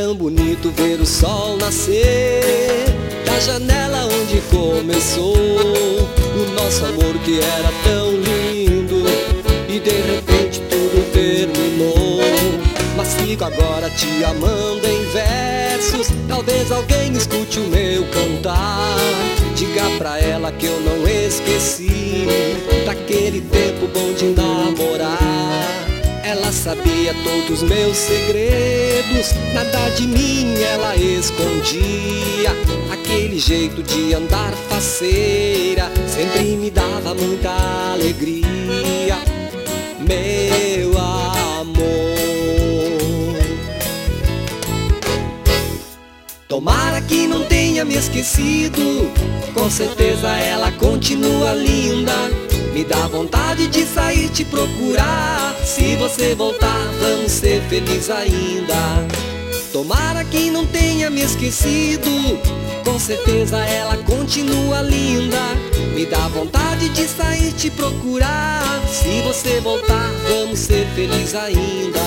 tão bonito ver o sol nascer da janela onde começou o nosso amor que era tão lindo, e de repente tudo terminou. Mas sigo agora te amando em versos. Talvez alguém escute o meu cantar. Diga pra ela que eu não esqueci daquele tempo bom de namorar. Ela sabia todos os meus segredos, nada de mim ela escondia. Aquele jeito de andar faceira sempre me dava muita alegria. Meu amor, tomara que não tenha me esquecido, com certeza ela continua linda. Me dá vontade de sair te procurar. Se você voltar, vamos ser felizes ainda. Tomara que não tenha me esquecido, com certeza ela continua linda. Me dá vontade de sair te procurar. Se você voltar, vamos ser felizes ainda.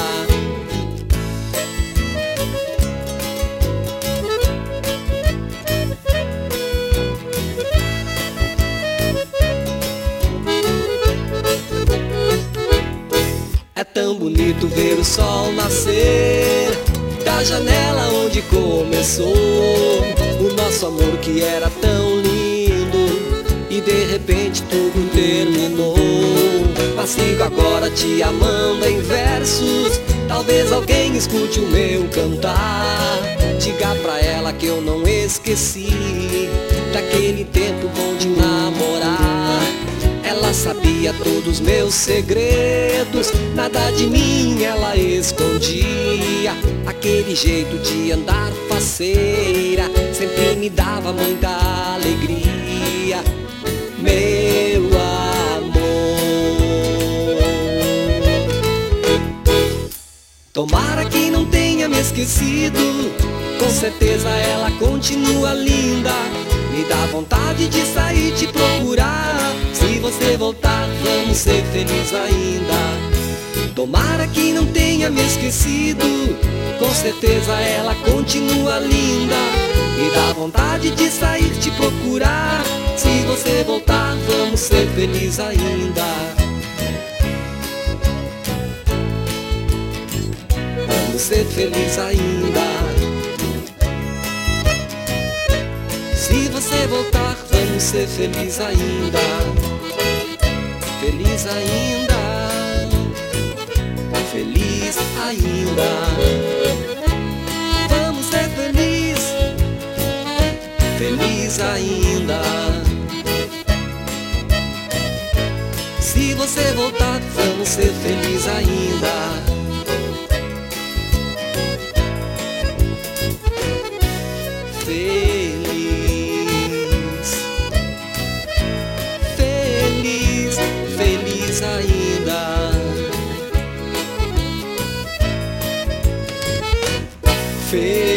É tão bonito ver o sol nascer da janela onde começou o nosso amor que era tão lindo, e de repente tudo terminou. Mas sigo agora te amando em versos. Talvez alguém escute o meu cantar. Diga pra ela que eu não esqueci daquele tempo bom de namorar. Ela sabia todos os meus segredos, nada de mim ela escondia. Aquele jeito de andar faceira sempre me dava muita alegria. Meu amor, tomara que não tenha me esquecido, com certeza ela continua linda. Me dá vontade de sair te procurar. Se você voltar, vamos ser felizes ainda. Tomara que não tenha me esquecido, com certeza ela continua linda. Me dá vontade de sair te procurar. Se você voltar, vamos ser felizes ainda. Vamos ser felizes ainda. Se você voltar, vamos ser felizes ainda. Feliz ainda. Feliz ainda. Vamos ser felizes. Feliz ainda. Se você voltar, vamos ser felizes ainda. Feliz ainda. Feliz.